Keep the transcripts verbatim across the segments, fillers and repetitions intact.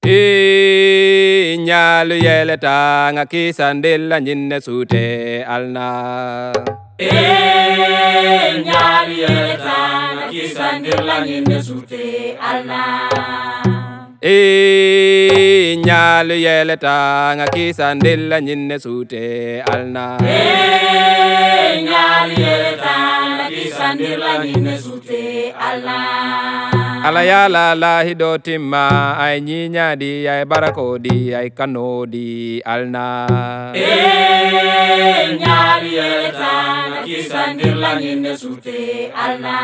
E nyalu yeleta nga kisandela nyinne sute alna. E nyalu yeleta nga kisandela nyinne sute alna. E nyalu yeleta nga kisandela nyinne sute alna. E nyalu yeleta nga kisandela nyinne sute alna. Ala ya la la hido timma ay nyinya di ay barako di ay kano di alna. E nyalu yeleta nga kisandela nyinne sute alna.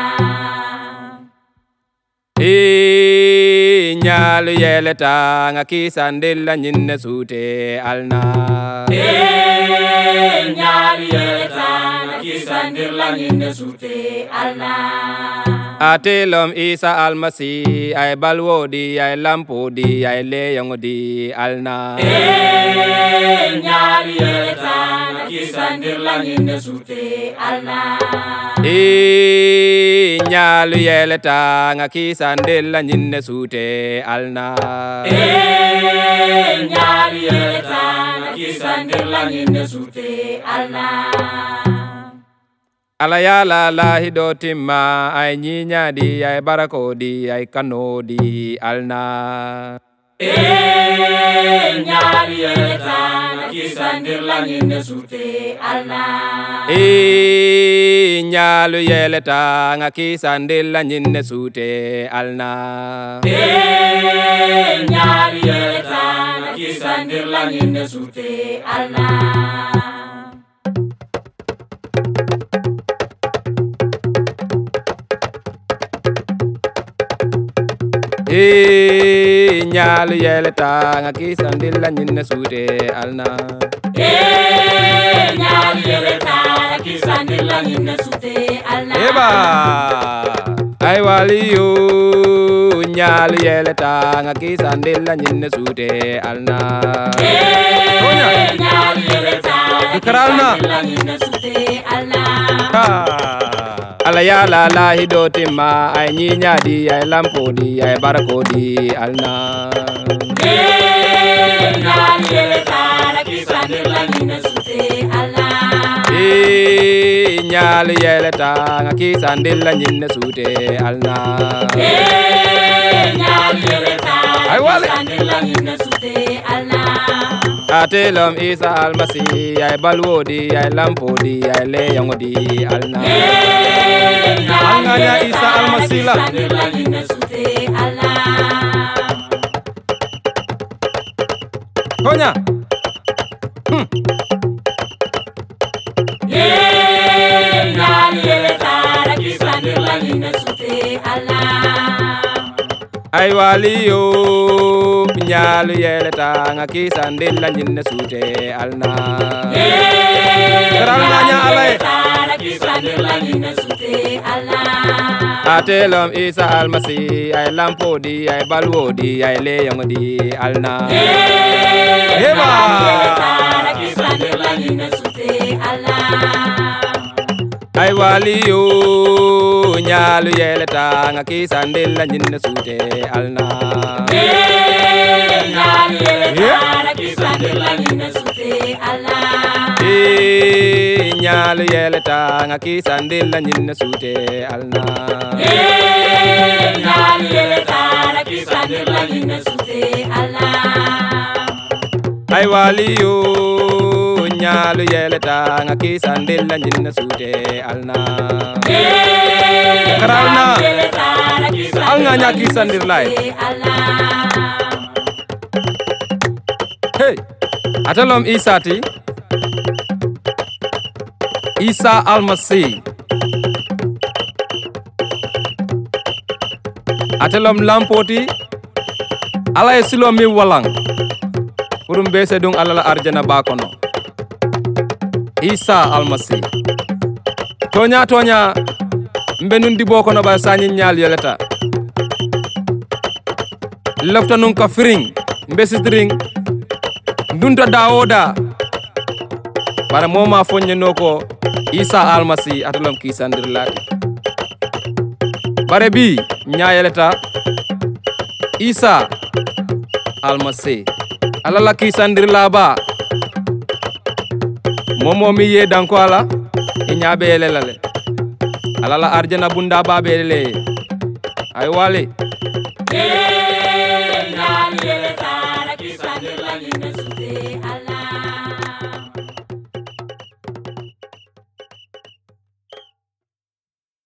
E nyalu yeleta nga kisandela nyinne sute alna. E nyalu yeleta nga kisandela nyinne sute alna. Atelom Isa almasi ay balwodi ay lampodi ay leyongodi alna. E nyalu yeleta nga kisandela nyinne sute alna. E nyalu yeleta nga kisandela nyinne sute alna. E nyalu yeleta nga kisandela nyinne sute alna. Ala ya la la hido timma ay nyinya di ay barako di ay kano di alna. E nyalu yeleta nga kisandela nyinne sute alna. E nyalu yeleta nga kisandela nyinne sute alna. E nyalu yeleta nga kisandela nyinne sute alna. E nyalu yeleta nga kisandela nyinne sute alna. E nyalu yeleta nga kisandela nyinne sute alna. Eba ay waliyo nyalu yeleta nga kisandela nyinne sute alna. E nyalu yeleta nga kisandela nyinne sute alna. Ala ya la la hido timma ay nyinya di ay lampo di ay barako di alna. E nyalu yeleta nga kisandela nyinne sute alna. E nyalu yeleta nga kisandela nyinne sute alna. E nyalu yeleta ay wale kisandela nyinne sute alna. Atelom Isa almasi ay balwodi ay lampodi ay leyongodi alna. Alnganya Isa almasi la. Konya. Hmm. E nyalu yeleta nga kisandela nyinne sute alna. Ay waliyo nyalu yeleta nga kisandela nyinne sute alna. E Alnganya alay nga kisandela nyinne sute alna. Atelom Isa almasi ay lampodi ay balwodi ay leyongodi alna. Eba nga kisandela nyinne sute alna. Ay waliyo nyalu yeleta nga kisandela nyinne sute alna. E nyalu yeleta nga kisandela nyinne sute alna. E nyalu yeleta nga kisandela nyinne sute alna. E nyalu yeleta nga kisandela nyinne sute alna. Ay waliyo nyalu yeleta nga kisandela nyinne sute alna. E Karalna nyalu yeleta nga kisandela alnganya kisandirlay. sute alna. Hey, atelom Isa ti Isa almasi atelom lampoti ala e silo mi walang purum bese dung alala arjana bakono. Isa almasi tonya tonya mbenundi bokono ba sanyi nyal yeleta lefta nun ka firing mbesitring ndunta dawoda bara moma fonye noko Isa almasi atelom kisandirlati. Bare bi nyayeleta Isa almase alala kisandir laba momo mi ye danko ala inyabe lelale alala arjana bunda babele ay wale ye nyali yeleta